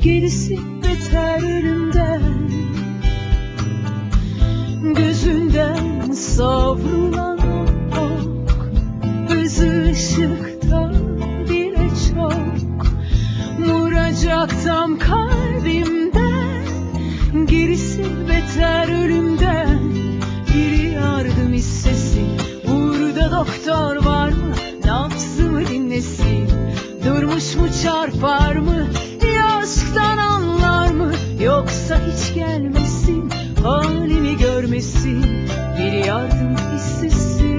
gerisi beter ölümden. Gözünden savrulan ok, hızı ışıktan bile çok. Vuracak tam kalbimden, gerisi beter ölümden. Biri yardım istesin, burada doktor var mı? Nabzımı dinlesin, durmuş mu çarpar mı? Ya aşktan anlar mı? Yoksa hiç gelmesin, halimi görmesin, biri yardım istesin.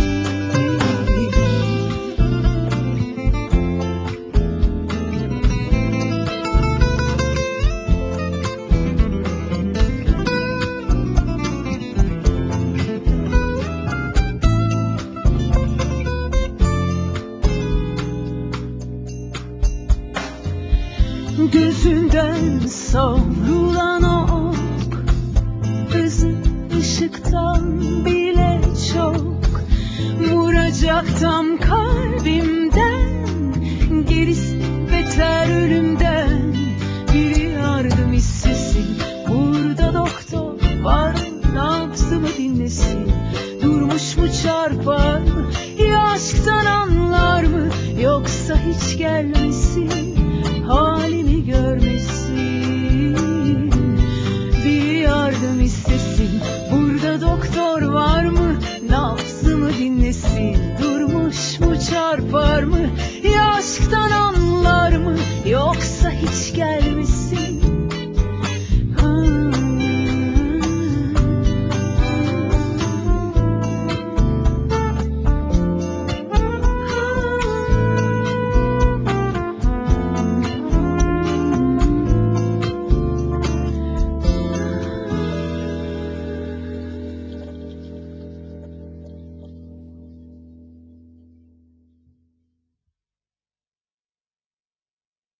Gözünden savrulan ok, hızı ışıktan bile çok. Vuracak tam kalbimden, gerisi beter ölümden. Biri yardım istesin, burada doktor var mı? Nabzımı dinlesin, durmuş mu çarpar mı? Ya aşktan anlar mı? Yoksa hiç gelmesin,